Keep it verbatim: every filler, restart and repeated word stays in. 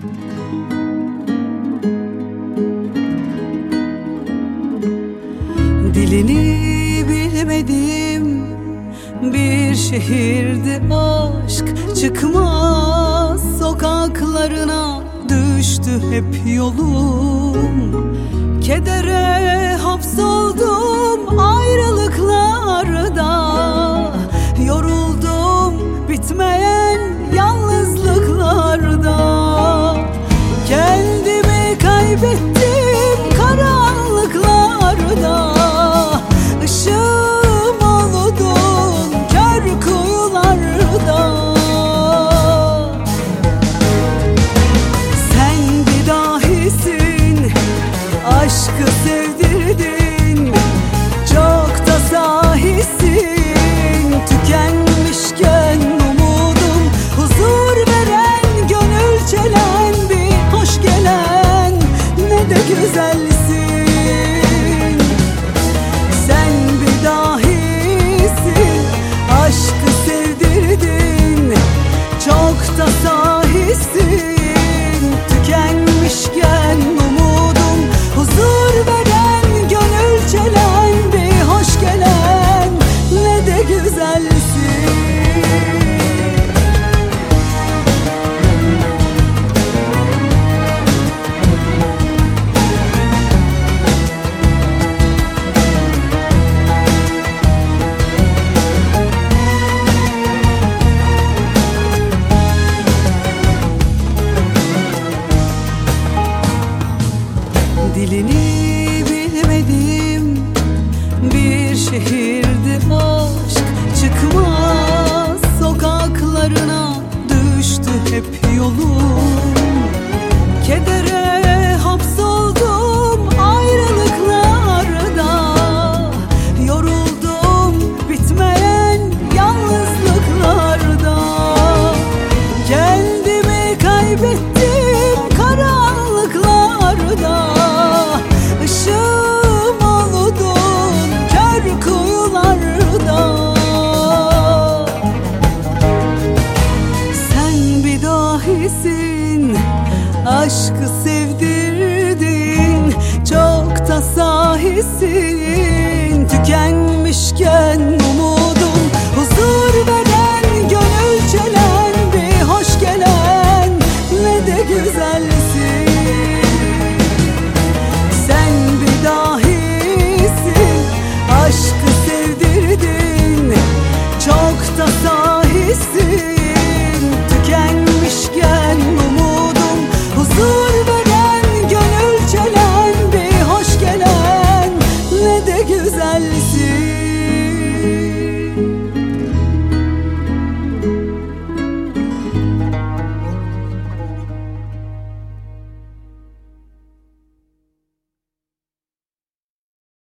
Dilini bilmedim bir şehirde aşk çıkmaz sokaklarına düştü hep yolum. Kedere hapsoldum ayrılıklarda, yoruldum bitmeyen yalnızlıklarda. Kendimi kaybettim karanlıklarda, ışığım oldun kör kuyularda. Sen bir dahisin, aşkı sevdirdin, çok da sahisin. Tükenmişken umudum, huzur veren, gönül çelen bir hoş gelen, ne de güzelsin. Sen bir dahisin, aşkı sevdirdin, çok da sahisin. Tükenmişken umudum, huzur veren, gönül çelen bir hoş gelen, ne de güzelsin. Dilini bilmedim bir şehirde aşk çıkmaz sokaklarına düştü hep yolum. Kedere hapsoldum ayrılıklarda, yoruldum bitmeyen yalnızlıklarda. Kendimi kaybettim karanlıklarda, ışığım oldun kör kuyularda. Sen bir dahisin, aşkı sevdirdin, çok da sahisin. Tükenmişken umudum, huzur veren, gönül çelen bir hoş gelen, ne de güzelsin.